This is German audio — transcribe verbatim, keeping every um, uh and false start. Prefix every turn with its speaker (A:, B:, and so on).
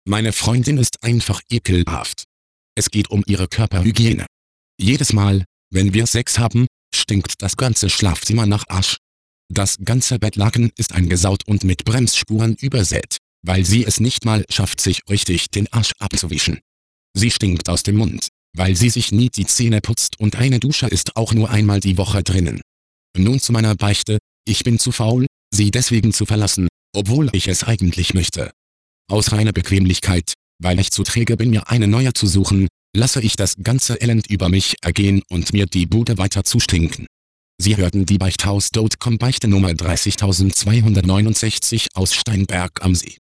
A: Meine Freundin ist einfach ekelhaft. Es geht um ihre Körperhygiene. Jedes Mal, wenn wir Sex haben, stinkt das ganze Schlafzimmer nach Arsch. Das ganze Bettlaken ist eingesaut und mit Bremsspuren übersät, weil sie es nicht mal schafft, sich richtig den Arsch abzuwischen. Sie stinkt aus dem Mund, weil sie sich nie die Zähne putzt und eine Dusche ist auch nur einmal die Woche drinnen. Nun zu meiner Beichte: Ich bin zu faul, sie deswegen zu verlassen, obwohl ich es eigentlich möchte. Aus reiner Bequemlichkeit, weil ich zu träge bin, mir eine neue zu suchen, lasse ich das ganze Elend über mich ergehen und mir die Bude weiter zustinken. Sie hörten die Beichthaus Punkt com Beichte Nummer dreißigtausendzweihundertneunundsechzig aus Steinberg am See.